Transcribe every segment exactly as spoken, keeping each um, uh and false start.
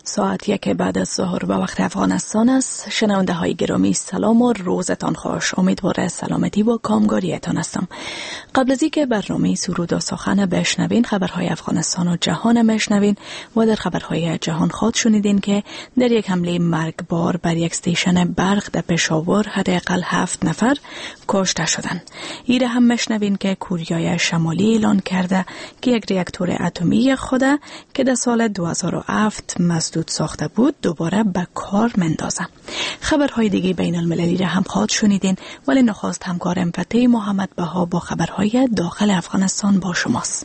ساعت یک بعد از ظهر به وقت افغانستان است. شنونده های گرامی سلام و روزتان خوش. امیدوارم سلامتی و کامگاریتان هستم. قبل از اینکه برنامه سرود و سخن بشنوین، خبرهای افغانستان و جهان بشنوین و در خبرهای جهان خود شنیدین که در یک حمله مرگبار بر یک استیشن برق در پشاور حداقل هفت نفر کشته شدند. ایره هم بشنوین که کوریای شمالی اعلان کرده که یک راکتور اتمی خود که در سال دو هزار و هفت مسدود ساخته بود دوباره به کار مندازه. خبرهای دیگه بین المللی را هم خواهد شنیدین، ولی نخواست همکارم فتح محمد بها با خبرهای داخل افغانستان با شماست.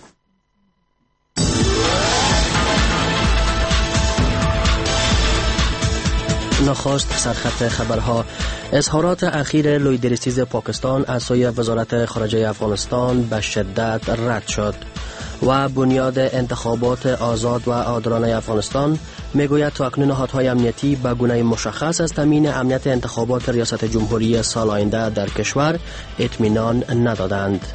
نخست سرخط خبرها. اظهارات اخیر لوی درستیز پاکستان از سوی وزارت خارجه افغانستان به شدت رد شد و بنیاد انتخابات آزاد و عادلانه افغانستان میگوید تا اکنون نهادهای امنیتی به گونه مشخص از تامین امنیت انتخابات ریاست جمهوری سال آینده در کشور اطمینان ندادند.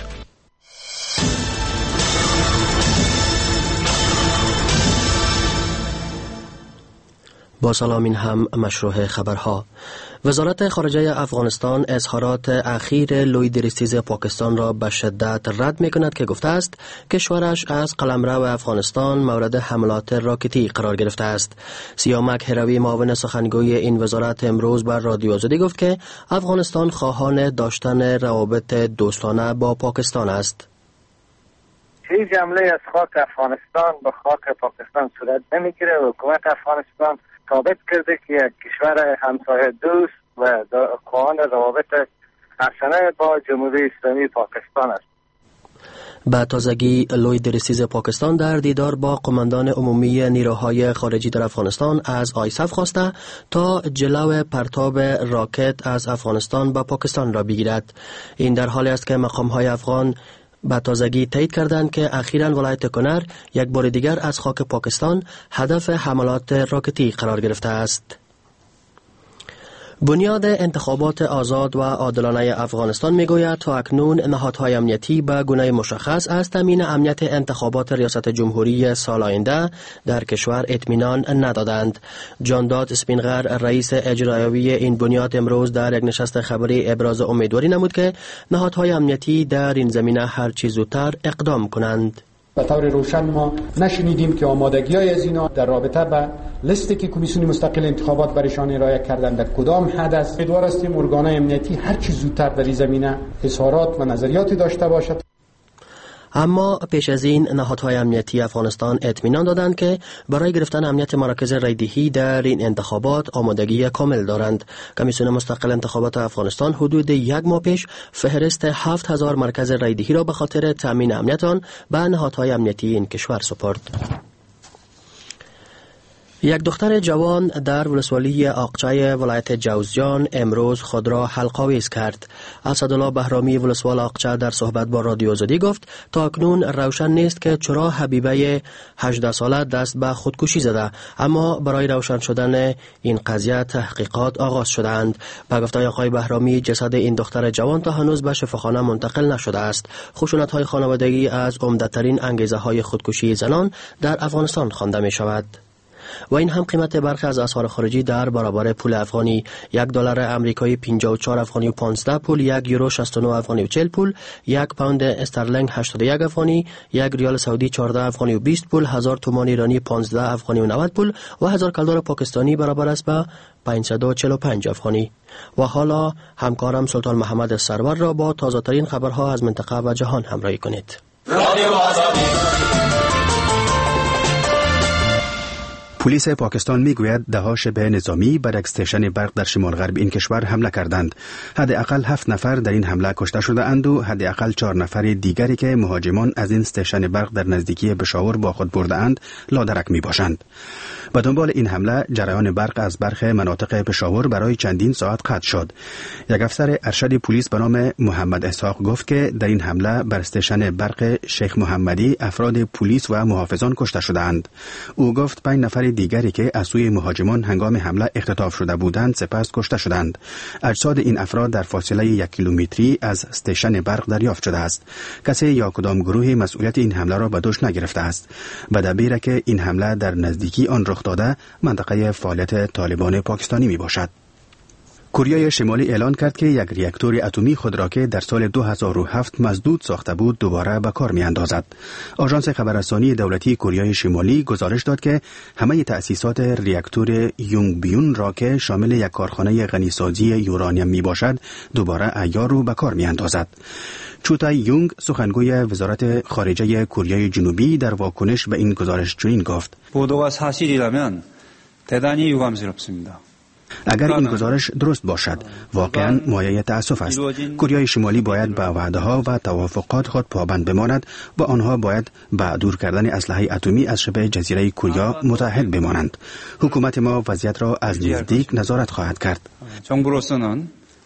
با سلام، این هم مشروع خبرها. وزارت خارجه افغانستان اظهارات اخیر لوی درستیز پاکستان را به شدت رد می کند که گفته است کشورش از قلمرو افغانستان مورد حملات راکتی قرار گرفته است. سیامک هروی معاون سخنگوی این وزارت امروز بر رادیو آزادی گفت که افغانستان خواهان داشتن روابط دوستانه با پاکستان است. هیچ حمله از خاک افغانستان به خاک پاکستان صورت نمیگیره و حکومت افغانستان ثابت کرده که یک کشور همسایه دوست و خواهان روابط حسنه با جمهوری اسلامی پاکستان است. به تازگی لوی درستیز پاکستان در دیدار با قماندان عمومی نیروهای خارجی در افغانستان از آیسف خواسته تا جلو پرتاب راکت از افغانستان به پاکستان را بگیرد. این در حالی است که مقام‌های افغان به تازگی تایید کردند که اخیراً ولایت کنر یک بار دیگر از خاک پاکستان هدف حملات راکتی قرار گرفته است. بنیاد انتخابات آزاد و عادلانه افغانستان میگوید تا اکنون نهادهای امنیتی به گونه مشخص از تامین امنیت انتخابات ریاست جمهوری سال آینده در کشور اطمینان ندادند. جانداد اسپینغر رئیس اجرایی این بنیاد امروز در یک نشست خبری ابراز امیدواری نمود که نهادهای امنیتی در این زمینه هر چه زودتر اقدام کنند. به طور روشن ما نشنیدیم که آمادگی‌های از اینا در رابطه با لیستی که کمیسیون مستقل انتخابات برشان ارائه کردند در کدام حد است. امیدوار هستیم ارگان‌های امنیتی هر چه زودتر در این زمینه اظهارات و نظریاتی داشته باشد. اما پیش از این نهادهای امنیتی افغانستان اطمینان دادند که برای گرفتن امنیت مراکز رایدهی در این انتخابات آمادگی کامل دارند. کمیسیون مستقل انتخابات افغانستان حدود یک ماه پیش فهرست هفت هزار مرکز رایدهی را به خاطر تامین امنیت آن به نهادهای امنیتی این کشور سپرد. یک دختر جوان در ولسوالی آقچای ولایت جوزجان امروز خود را حلق‌آویز کرد. اسدالله بهرامی ولسوال آقچه در صحبت با رادیو آزادی گفت تا اکنون روشن نیست که چرا حبیبه هجده ساله دست به خودکشی زده، اما برای روشن شدن این قضیه تحقیقات آغاز شدند. به گفته آقای بهرامی جسد این دختر جوان تا هنوز به شفاخانه منتقل نشده است. خشونت‌های خانوادگی از عمده‌ترین انگیزه‌های خودکشی زنان در افغانستان خوانده می‌شود. و این هم قیمت برخی از اسعار خارجی در برابر پول افغانی: یک دلار امریکایی پنجاه و چهار افغانی و پانزده پول، یک یورو شصت و نه افغانی و چهل پول، یک پوند استرلینگ هشتاد و یک افغانی، یک ریال سعودی چهارده افغانی و بیست پول، هزار تومان ایرانی پانزده افغانی و نود پول و هزار کلدار پاکستانی برابر است به پانصد و چهل و پنج افغانی. و حالا همکارم سلطان محمد سرور را با تازه ترین خبرها از منطقه و جهان همراهی کنید. پلیس پاکستان میگوید ده‌ها شبه نظامی بر یک استیشن برق در شمال غرب این کشور حمله کردند. حداقل هفت نفر در این حمله کشته شده اند و حداقل چهار نفر دیگری که مهاجمان از این استیشن برق در نزدیکی پشاور با خود برده اند لادرک می باشند. به دنبال این حمله جریان برق از برخی مناطق پشاور برای چندین ساعت قطع شد. یک افسر ارشد پلیس به نام محمد اسحاق گفت که در این حمله بر استیشن برق شیخ محمدی افراد پلیس و محافظان کشته شدند. او گفت پنج نفر دیگری که از سوی مهاجمان هنگام حمله اختطاف شده بودند سپس کشته شدند. اجساد این افراد در فاصله یک کیلومتری از استیشن برق دریافت شده است. کسی یا کدام گروه مسئولیت این حمله را به دوش نگرفته است. به دبیر که این حمله در نزدیکی آن رخ داده منطقه فعالیت طالبان پاکستانی می باشد. کره شمالی اعلان کرد که یک ریاکتور اتمی خود را که در سال دو هزار و هفت مسدود ساخته بود دوباره به کار می اندازد. آژانس خبررسانی دولتی کره شمالی گزارش داد که همه تأسیسات ریاکتور یونگ بیون را که شامل یک کارخانه غنیسازی یورانیم می باشد دوباره عیار رو به کار می اندازد. چوتا یونگ سخنگوی وزارت خارجه کره جنوبی در واکنش به این گزارش چنین گفت: 보도가 사실이라면 대단히 유감스럽습니다. اگر این گزارش درست باشد واقعا مایه تأسف است. کره شمالی باید به وعده ها و توافقات خود پابند بماند و آنها باید به دور کردن اسلحه اتمی از شبه جزیره کره متحد بمانند. حکومت ما وضعیت را از نزدیک نظارت خواهد کرد. 정부로서는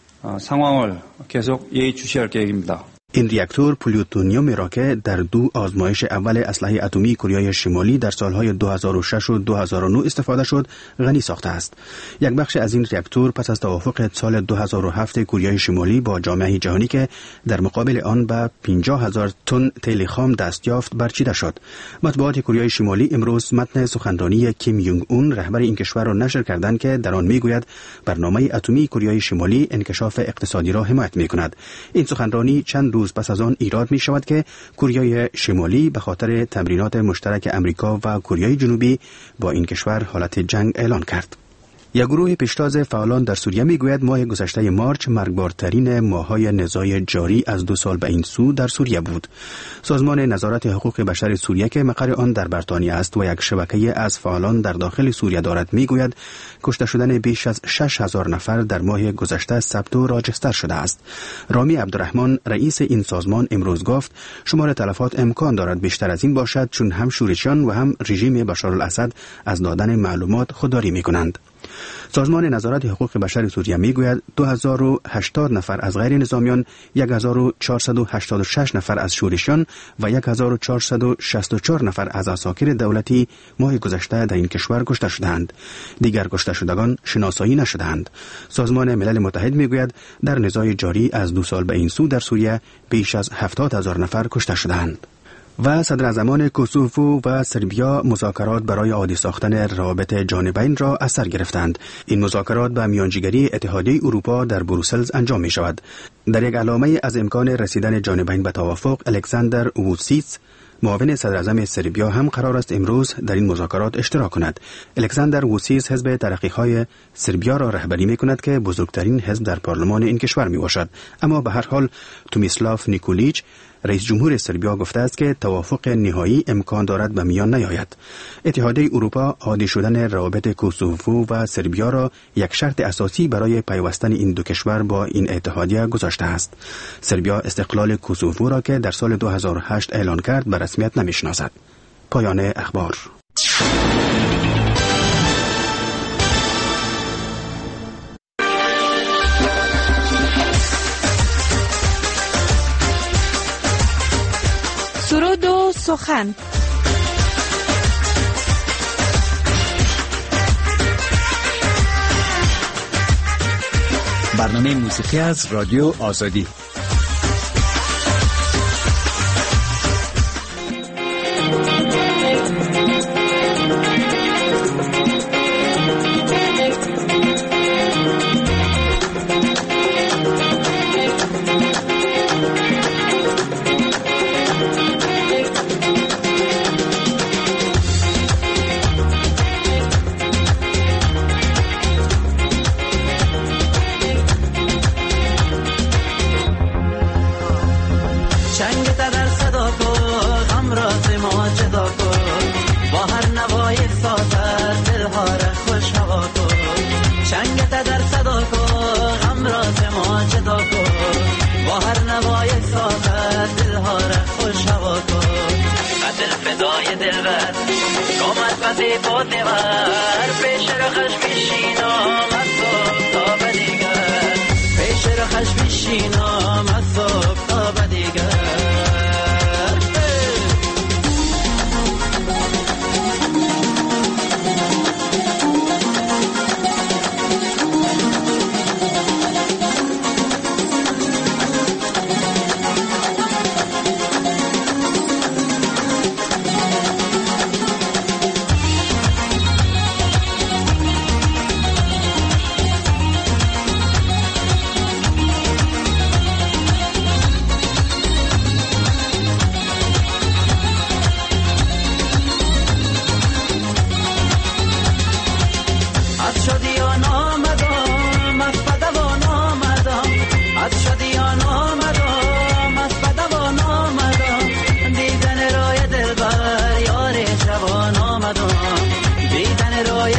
상황을 계속 예의주시할 계획입니다. این ریاکتور پلوتونیوم را که در دو آزمایش اول اسلحه اتمی کره شمالی در سالهای دو هزار و شش و دو هزار و نه استفاده شد غنی ساخته است. یک بخش از این ریاکتور پس از توافق سال دو هزار و هفت کره شمالی با جامعه جهانی که در مقابل آن به پنجاه هزار تن تیل خام دست یافت برچیده شد. مطبوعات کره شمالی امروز متن سخنرانی کیم یونگ اون رهبر این کشور را نشر کردند که در آن میگوید برنامه اتمی کره شمالی انکشاف اقتصادی را حمایت میکند. این سخنرانی چند روز پس از آن ایراد می شود که کره شمالی به خاطر تمرینات مشترک امریکا و کره جنوبی با این کشور حالت جنگ اعلان کرد. یک گروه پیشتاز فعالان در سوریه می گوید ماه گذشته مارچ مرگبارترین ماه‌های نزاع جاری از دو سال به این سو در سوریه بود. سازمان نظارت حقوق بشر سوریه که مقر آن در بریتانیا است و یک شبکه از فعالان در داخل سوریه دارد می گوید کشته شدن بیش از شش هزار نفر در ماه گذشته ثبت و راجستر شده است. رامی عبدالرحمن رئیس این سازمان امروز گفت شمار تلفات امکان دارد بیشتر از این باشد چون هم شورشیان و هم رژیم بشارالاسد از دادن معلومات خودداری می کنند. سازمان نظارت حقوق بشر سوریه میگوید دو هزار و هشتاد نفر از غیر نظامیان، یک هزار و چهارصد و هشتاد و شش نفر از شورشیان و یک هزار و چهارصد و شصت و چهار نفر از عساکر دولتی ماه گذشته در این کشور کشته شدند. دیگر کشته شدگان شناسایی نشدند. سازمان ملل متحد میگوید در نزاع جاری از دو سال به این سو در سوریه بیش از هفتاد هزار نفر کشته شدند. و صدراعظمان کوسوو و سربیا مذاکرات برای عادی ساختن روابط جانبین را از سر گرفتند. این مذاکرات به میانجیگری اتحادیه اروپا در بروسل انجام می شود. در یک علامه از امکان رسیدن جانبین به توافق، الکساندر ووسیچ معاون صدراعظم سربیا هم قرار است امروز در این مذاکرات اشتراک کند. الکساندر ووسیچ حزب ترقی‌های سربیا را رهبری می کند که بزرگترین حزب در پارلمان این کشور می باشد. اما به هر حال تومیسلاف نیکولیچ رئیس جمهور سربیا گفته است که توافق نهایی امکان دارد به میان نیاید. اتحادیه اروپا عادی شدن روابط کوسوو و سربیا را یک شرط اساسی برای پیوستن این دو کشور با این اتحادیه گذاشته است. سربیا استقلال کوسوو را که در سال دو هزار و هشت اعلان کرد به رسمیت نمیشناسد. پایان اخبار. سرود و سخن. برنامه موسیقی از رادیو آزادی.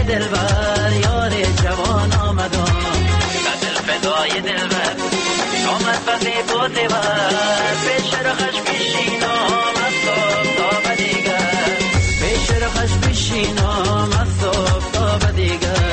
دلبر یار جوان آمدم دل فدای دلبر آمد بسی بوده بر پیش رخش بشینم از صبح تا به دیگر پیش رخش بشینم از صبح تا به دیگر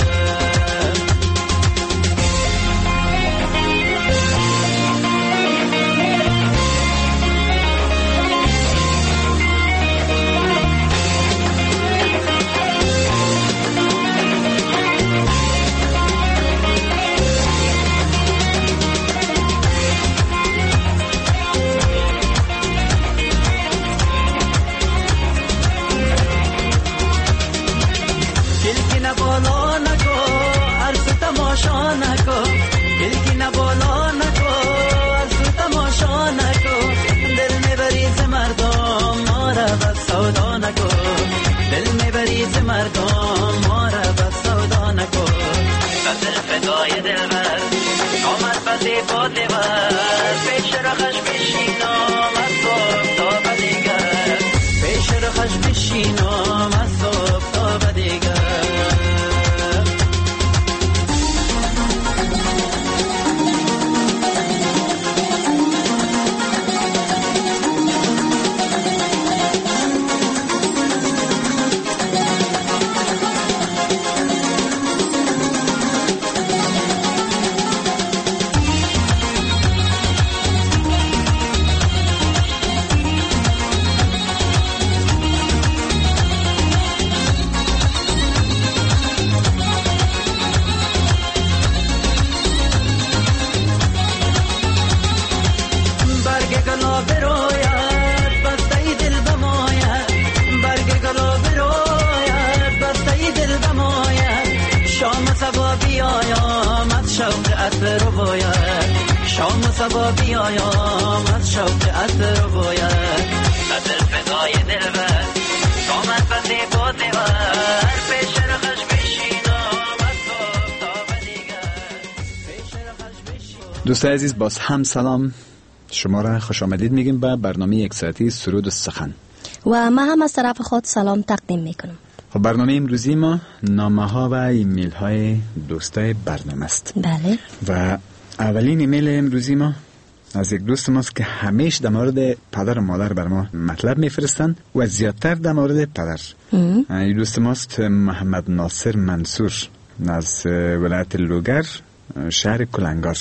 دوستای عزیز باز هم سلام، شما را خوش آمدید میگیم به برنامه یک ساعتی سرود و سخن و ما هم از طرف خود سلام تقدیم میکنم. خب برنامه امروزی ما نامه ها و ایمیل های دوستای برنامه است. بله. و اولین ایمیل امروزی ما از یک دوست ماست که همیشه در مورد پدر و مادر بر ما مطلب میفرستن و زیادتر در مورد پدر. این دوست ماست محمد ناصر منصور از ولایت لوگر شهر کلنگار.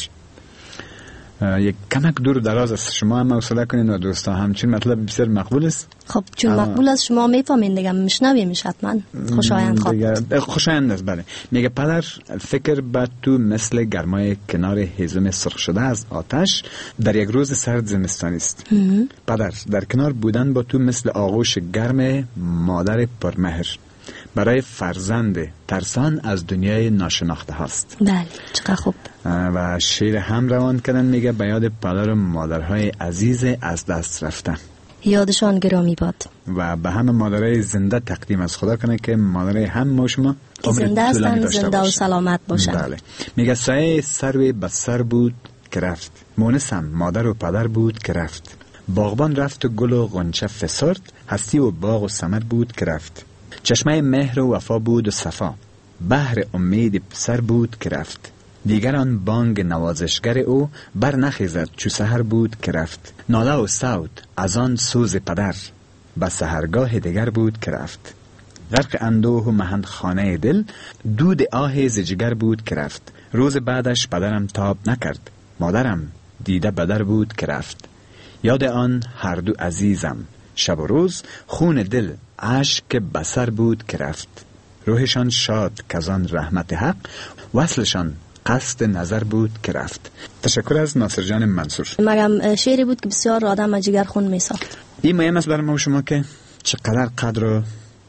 یک کمک دور دراز است، شما هم حوصله کنین و دوستا همچین مطلب بسیار مقبول است. خب چون مقبول است شما میفهمین دیگه، میشنویمش حتما خوشایند خواهد. خوشایند است. بله. میگه پدر فکر به تو مثل گرمای کنار هیزم سرخ شده از آتش در یک روز سرد زمستانی است. پدر در کنار بودن با تو مثل آغوش گرم مادر پرمهر برای فرزند ترسان از دنیای ناشناخته هاست. بله چقدر خوب. و شعر هم روان کردن، میگه به یاد پدر و مادرهای عزیز از دست رفته، یادشان گرامی باد و به همه مادرای زنده تقدیم از خدا کنه که مادرای هم ما شما که زنده هستن زنده و سلامت باشن. بله. میگه سایه سروی به سر بود که رفت، مونسم مادر و پدر بود که رفت، باغبان رفت و گل و غنچه فسرد، هستی و باغ و ثمر بود که رفت، چشمه مهر و وفا بود و صفا، بحر امید پسر بود که رفت، دیگران بانگ نوازشگر او بر نخیزد چو سحر بود که رفت، ناله و صوت از آن سوز پدر به سحرگاه دیگر بود که رفت، غرق اندوه و مهند خانه دل دود آه ز جگر بود که رفت، روز بعدش پدرم تاب نکرد، مادرم دیده بدر بود که رفت، یاد آن هر دو عزیزم شب و روز خون دل اشک بسر بود که رفت، روحشان شاد کزان رحمت حق وصلشان قصد نظر بود که رفت. تشکر از ناصر جان منصور. مگم شعری بود که بسیار آدم جگر خون میساخت. این مهم است برای ما و شما که چقدر قدر و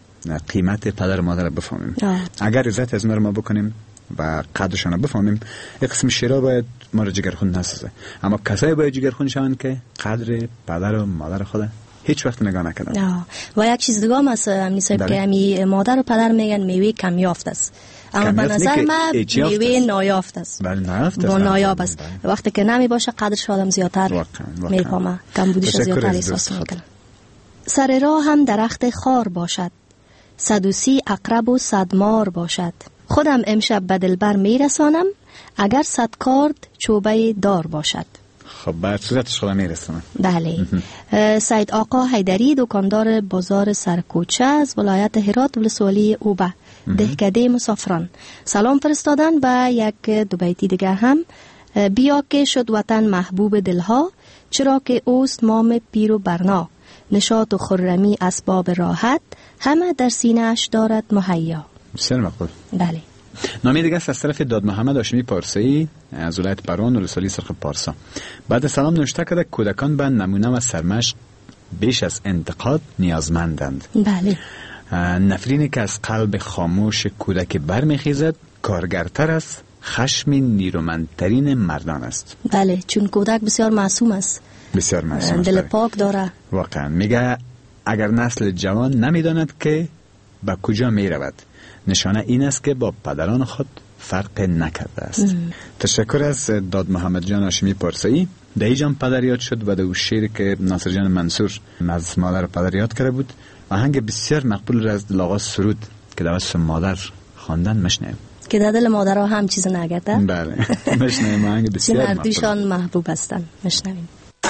قیمت پدر و مادر بفهمیم. آه. اگر عزت از اونا رو ما بکنیم و قدرشان رو بفهمیم، یک قسم شعرها باید ما رو جگر خون نسازه، اما کسایی باید جگر خون شوند که قدر پدر و مادر خود هیچ وقت نگاه نکردن. و یک چیز دیگه هم است امی صاحب که امی مادر و پدر میگن میوه کم یافت است، اما به نظر من میوه نایافت است. بله نایافت است. نایاب است. وقتی که نمی باشه قدرش آدم زیادتر میفهمه، کم بودیش زیادتر احساس میکنه. سر راه هم درخت خار باشد، صد و سی عقرب و صد مار باشد. خودم امشب به دلبر می رسانم، اگر صد کارد چوبه دار باشد. خب بعد صورتش خودم می رسانم. بله. سید آقا حیدری، دکاندار بازار سرکوچه از ولایت هرات ولسوالی اوبه، دهکده مسافران، سلام فرستادن به یک دو بیتی دیگه هم. بیا که شد وطن محبوب دلها، چرا که اوست مام پیر و برنا، نشاط و خرمی اسباب راحت، همه در سینه‌اش دارد مهیا. بسیار مقبول. بله. نامی دیگه از طرف داد محمد هاشمی پارسایی از ولایت بران ولسوالی سرخ پارسا. بعد سلام نوشته کرده کودکان به نمونه و سرمشق بیش از انتقاد نیازمندند. بله. نفرینی که از قلب خاموش کودک برمیخیزد کارگرتر است، خشم نیرومندترین مردان است. بله، چون کودک بسیار معصوم است، بسیار معصوم است، دل پاک داره. واقعا میگه اگر نسل جوان نمیداند که به کجا میرود، نشانه این است که با پدران خود فرق نکرده است. ام. تشکر از داد محمد جان هاشمی پارسایی. در اینجا پدر یاد شد و در شعر که ناصر جان منصور از مادر پدر یاد کرده بود، آهنگ بسیار مقبول را از آغاز سرود که توسط مادر خواندن مشنویم که در دل مادرها هم چیز نگرده. بله مشنویم، آهنگ بسیار مقبول، اردوشان محبوب هستند. مشنویم.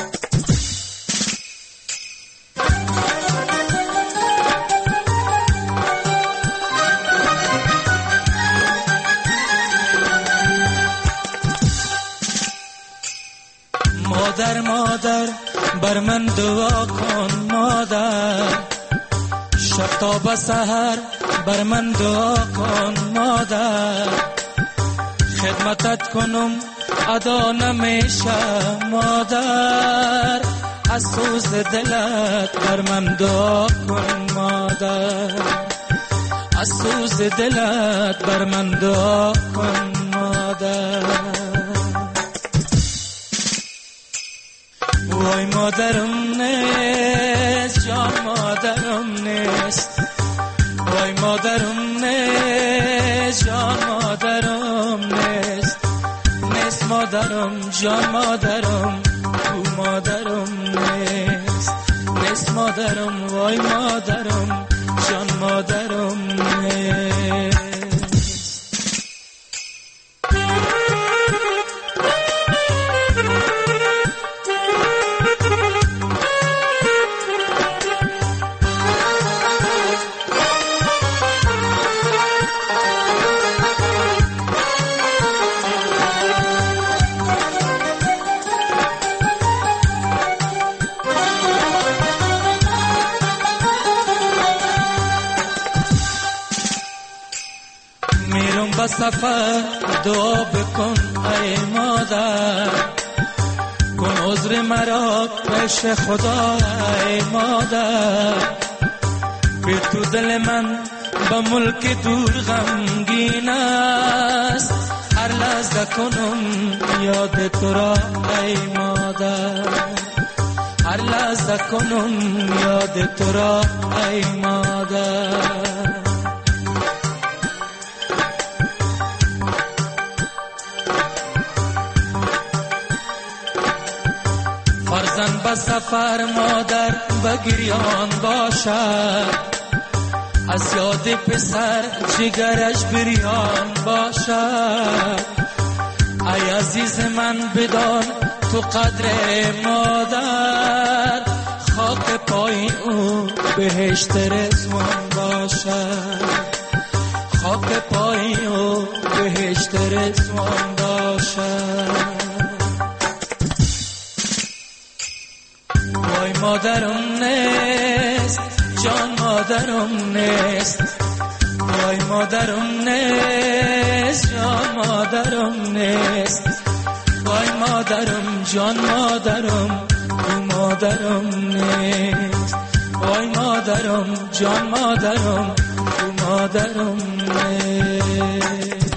مادر مادر بر من دعا کن مادر، شب تا به سحر بر من دعا کن مادر، خدمتت کنم ادا نمیشه مادر، از سوز دلت بر من دعا کن مادر، از سوز دلت بر من دعا کن مادر. وای مادرم نیست، جان مادرم نیست، وای مادرم نیست، جان مادرم نیست، نیست مادرم، جان مادرم، تو مادرم نیست، نیست مادرم، وای مادرم، جان مادرم نیست. سفر دعا بکن ای مادر، کن عذر مرا پیش خدا ای مادر، بی تو دل من با ملک دور غمگین است، هر لحظه کنم یاد تو را ای مادر، هر لحظه کنم یاد تو را ای مادر. فرزند به سفر مادر بگریان باشد، از یاد پسر جگرش بریان باشد، ای عزیز من بدان تو قدر مادر، خاک پای او بهشت رضوان باشد، خاک پای او بهشت رضوان باشد. وای مادرم نیست، جان مادرم نیست، وای مادرم نیست، جان مادرم نیست، وای مادرم، جان مادرم، تو مادرم نیست، وای مادرم، جان مادرم، تو مادرم نیست،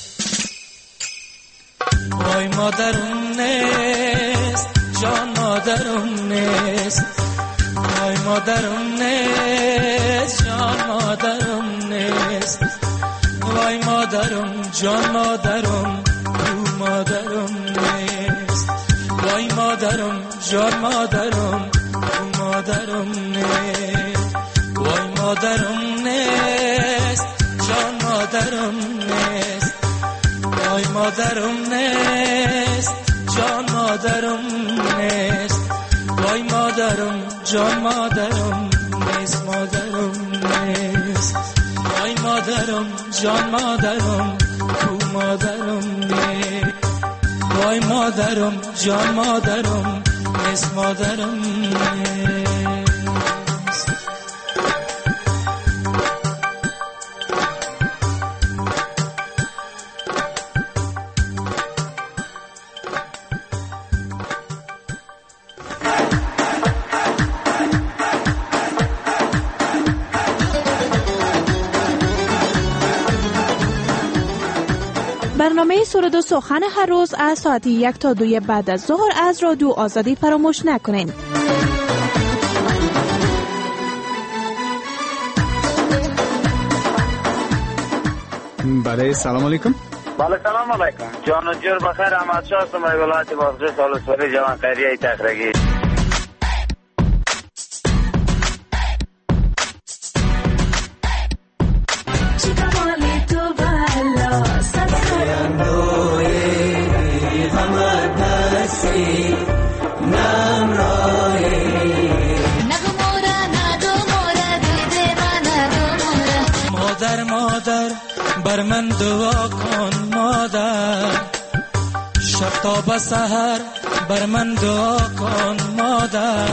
وای مادرم نیست، جان مادرم نیست، وای مادرم نیست، جان مادرم نیست، وای مادرم، جان مادرم، تو مادرم نیست، وای مادرم، جان مادرم، تو مادرم نیست، وای مادرم نیست جان مادرم نیست وای مادرم نیست جان مادرم نیست وای مادرم جان مادرم نیست مادرم نیست وای مادرم جان مادرم کو مادرم نیست وای مادرم جان مادرم نیست مادرم نیست. برنامه سرود و سخن هر روز از ساعت یک تا دوی بعد از ظهر از رادیو آزادی فراموش نکنین. بله سلام علیکم. بله سلام علیکم. جان و جور بخیر. احمد شاه هستم از ولایت بازرس ولسوالی جوان خیریه تخرگی. مادر مادر بر من دعا کن مادر شب تا به سحر بر من دعا کن مادر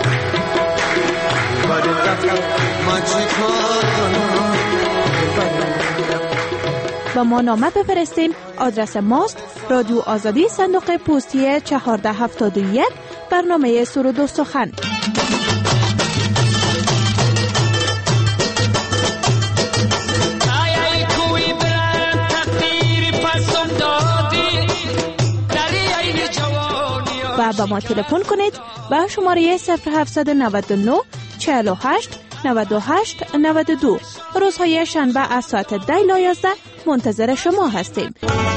با ما نامه بفرستین. آدرس ماست رادیو آزادی صندوق پستی چهارده هفتاد و یک برنامه سرود و سخن. و با ما تلفن کنید به شماره صفر هفتصد و نود و نه چهل و هشت نود و هشت نود و دو. روزهای شنبه از ساعت ده تا یازده منتظر شما هستیم.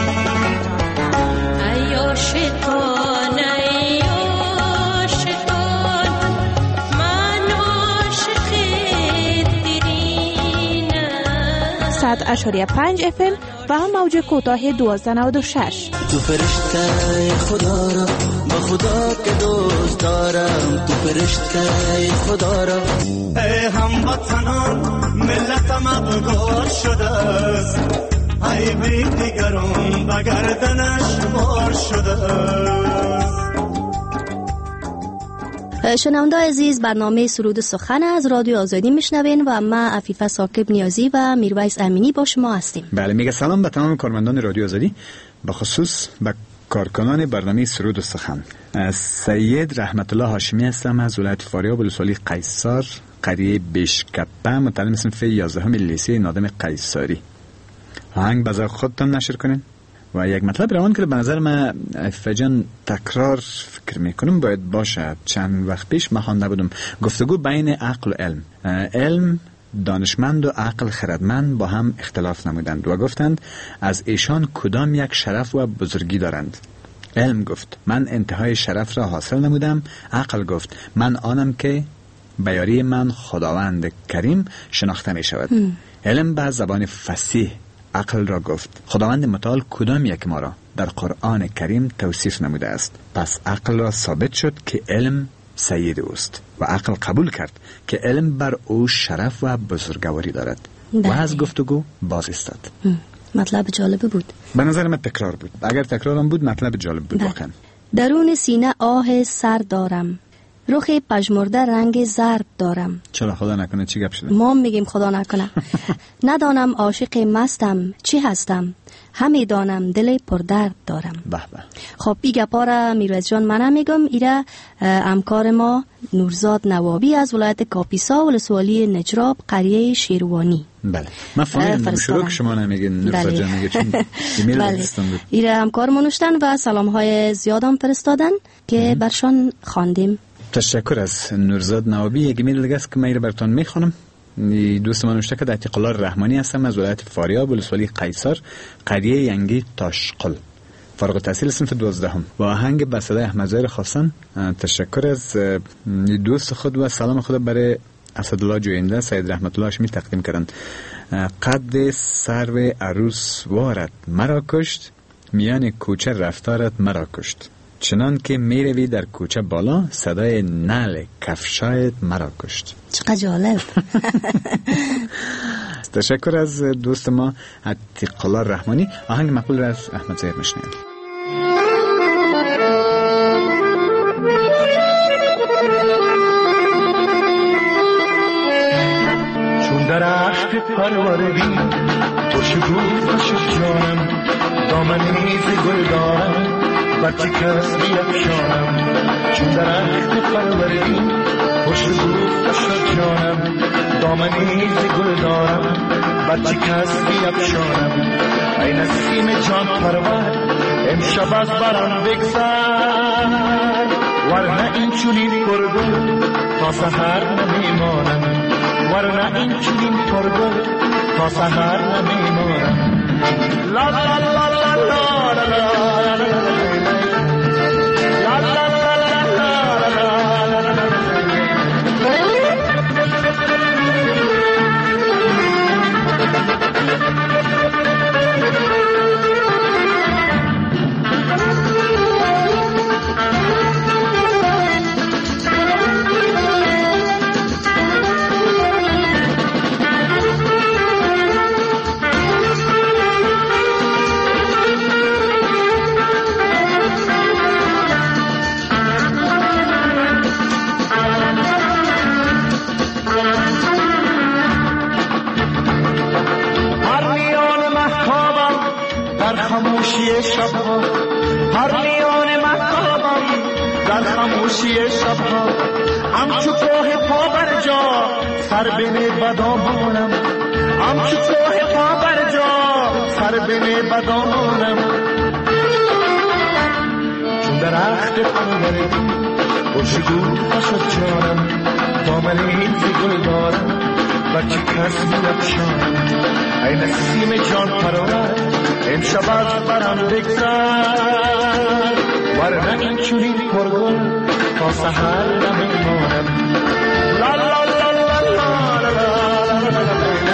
صد اشاریه پنج اف ام و هم موج کوتاه دوازده نود و شش. تو فرشته خدا را با خدا که دوست دارم تو فرشته خدا را ای هموطنان ملتم ابگار شده است ای بی دیگران به گردنش بار شده است. شنونده عزیز برنامه سرود سخن از رادیو آزادی میشنوین و ما عفیفه ثاقب نیازی و میرویس امینی با شما هستیم. بله میگه سلام به تمام کارمندان رادیو آزادی، به خصوص به کارکنان برنامه سرود سخن. سید رحمت الله هاشمی هستم از ولایت فاریاب ولسوالی قیصر قریه بشکپه، متعلم صنف یازدهم لیسه نادم قیصری. آهنگ بذار خودتان نشر کنین و یک مطلب روان که به نظر من فجان تکرار فکر میکنم باید باشه. چند وقت پیش من خوانده بودم گفتگو بین عقل و علم. علم دانشمند و عقل خردمند با هم اختلاف نمودند و گفتند از ایشان کدام یک شرف و بزرگی دارند. علم گفت من انتهای شرف را حاصل نمودم. عقل گفت من آنم که بیاری من خداوند کریم شناخته می شود. علم به زبان فصیح عقل را گفت خداوند متعال کدام یک ما را در قرآن کریم توصیف نموده است. پس عقل را ثابت شد که علم سید اوست و عقل قبول کرد که علم بر او شرف و بزرگواری دارد و از گفتگو باز استاد. مطلب جالب بود. به نظر من تکرار بود. اگر تکرارم بود مطلب جالب بود واقعا. درون سینه آه سر دارم، رخ پژمرده رنگ زرد دارم. چرا خدا نکنه چی گپ شده؟ ما میگیم خدا نکنه. ندانم عاشق مستم چی هستم، همه دانم دل پردرد دارم. به به. خب این گپا را میروز جان من میگم. ایره همکار ما نورزاد نوابی از ولایت کاپیسا ولسوالی نجراب قریه شیروانی. بله من فهمیدم شروع شما نمیگین نورزاد جان میگه چون ایمیل فرستادن. ایره همکار ما نوشتن و سلام های زیادم فرستادن که برشان خواندیم. تشکر از نورزاد نوابی. یک ایمیل دیگه است که من براتون میخونم. دوست من نوشته که در عتیق الله رحمانی هستم از ولایت فاریاب ولسوالی قیصر قریه ینگی تاشقل، فارغ التحصیل صنف دوازدهم. با آهنگ به صدای احمد ظاهر خواستن. تشکر از دوست خود و سلام خود برای اسدالله جوینده سید رحمت الله هاشمی تقدیم کردند. قد سرو عروس وارت مرا کشت، میان کوچه رفتارت مرا کشت. چنان که میروی در کوچه بالا، صدای نعل کفشایت مرا کشت. چقدر جالب. تشکر از دوست ما عتیق الله رحمانی. آهنگ مقبول را از احمد ظاهر میشنویم. چون درخت پروردی تو شگوفه شد جانم، دامنی ز گل دارم بچه کس بیفشانم. چون درخت پروردی تو شگوفه شد جانم، دامنی ز گل دارم بچه کس بیفشانم. ای نسیم جان پرور امشب از برم بگذر، ورنه این چنین پرگل تا سحر نمیمانم، ورنه این چنین پرگل تا سحر نمیمانم. لا لا لا لا لا لا لا لا شبها، هر میان مهتابم در خاموشی شبها، همچو کوه پا بر جا سر بنه بدامانم، همچو کوه پا بر جا سر بنه بدامانم. چون درخت پروردی و شگوفه شد جانم، دامنی ز گل دارم بچه کس بیفشانم. ای نسیم جان پرور امشب از برم بگذر، ورنه این چنین پرگل تا سحر نمیمانم. لا لا لا لا لا لا لا لا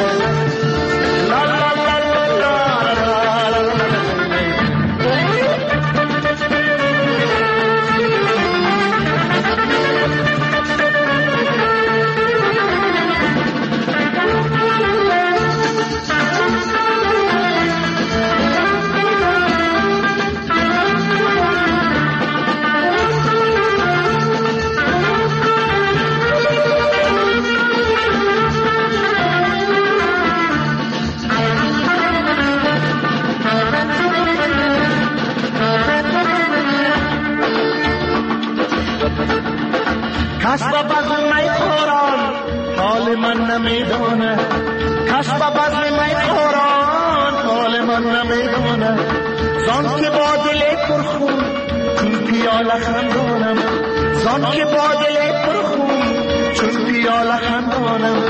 کسب بزم می خوران حال من نمیدونه، کسب بزم می خوران حال من نمیدونه. زان که با دل پرخون چون پیاله خندانم، زان که با دل پرخون چون پیاله خندانم.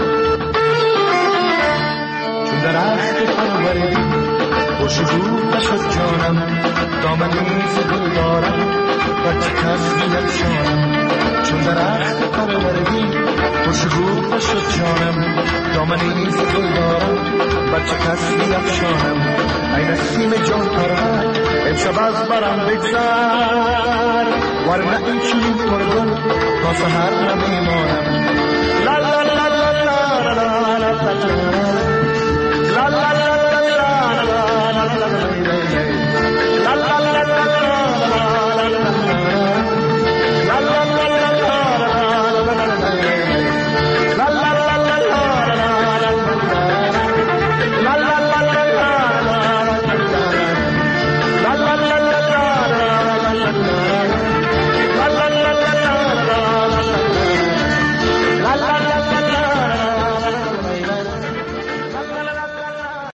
چون درخت پروردی و شگوفه شد جانم، دامنی ز گل دارم بچه کس بیفشانم. چون درخت پروردی و شگوفه شد جانم، دامنی ز گل دارم بچه کس بیفشانم. ای نسیم جان پرور امشب از برم بگذر، ورنه این چنین پرگل تا سحر نمیمانم. لا لا لا لا لا لا لا لا لا لا